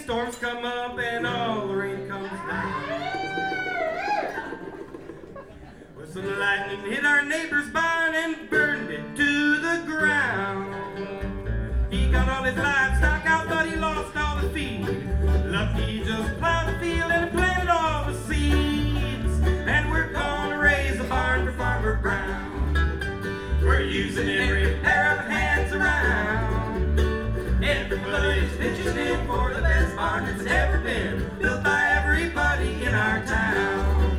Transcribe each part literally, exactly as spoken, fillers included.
storms come up and all the rain comes down. Well, some lightning hit our neighbor's barn and burned it to the ground. He got all his livestock out, but he lost all the feed. Lucky he just plowed the field and planted all the seeds. And we're gonna raise a barn for Farmer Brown. We're using every pair of hands around. Everybody's pitching in for the best barn that's ever been built by everybody in our town.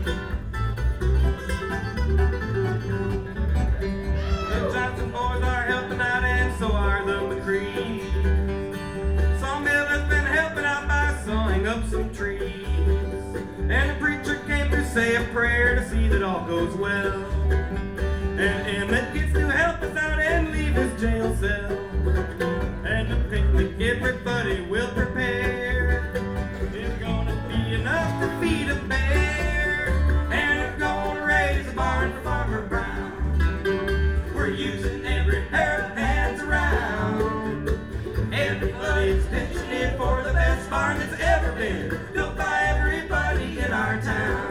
The Johnson boys are helping out and so are the McCrees. Sawmill has been helping out by sawing up some trees. And the preacher came to say a prayer to see that all goes well. And Emmett gets to help us out and leave his jail cell. And the picnic everybody will prepare is gonna be enough to feed a bear. And we're gonna raise a barn for Farmer Brown. We're using every pair of hands around. Everybody's pitching in for the best barn that's ever been built by everybody in our town.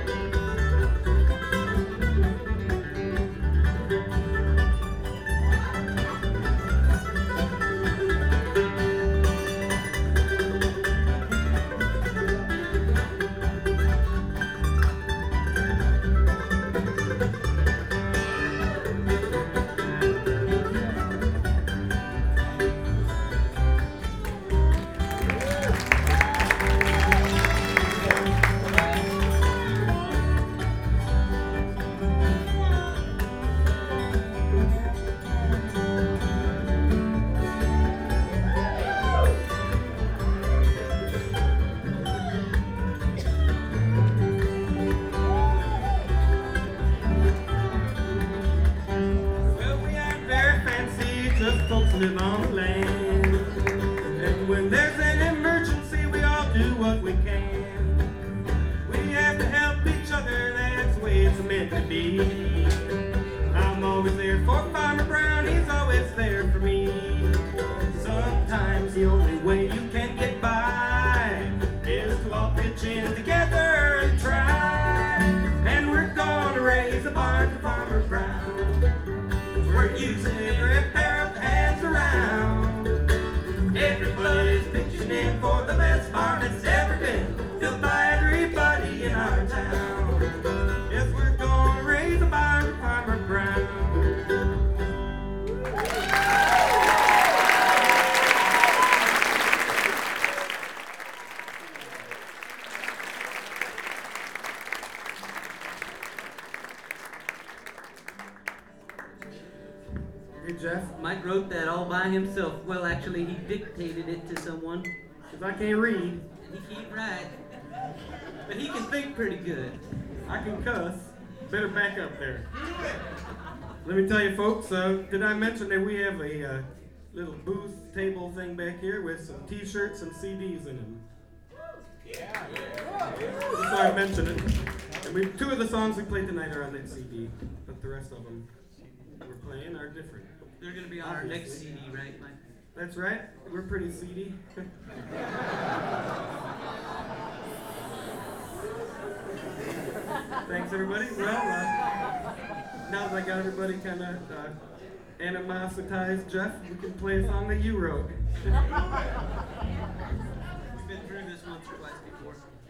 Live on the land, and when there's an emergency, we all do what we can. We have to help each other, that's the way it's meant to be. I'm always there for Farmer Brown, he's always there for me. Sometimes the only way you can get by is to all pitch in together and try. And we're gonna raise a barn for Farmer Brown. We're using every pair of hands around. Everybody's pitching in for the best barn that's ever been built by everybody in our town. Yes, we're gonna raise a barn for Farmer Brown. Hey, Jeff. Mike wrote that all by himself. Well, actually, he dictated it to someone. Because I can't read. He can't write. But he can think pretty good. I can cuss. Better back up there. Let me tell you, folks, uh, did I mention that we have a uh, little booth table thing back here with some t-shirts and C Ds in them? Yeah. Just so I mentioned it. And we, two of the songs we played tonight are on that C D, but the rest of them we're playing are different. They're going to be on our next C D, right, Mike? That's right. We're pretty seedy. Thanks, everybody. Well, uh, now that I got everybody kind of uh, animositized, Jeff, we can play a song that you wrote. We've been through this once or twice before.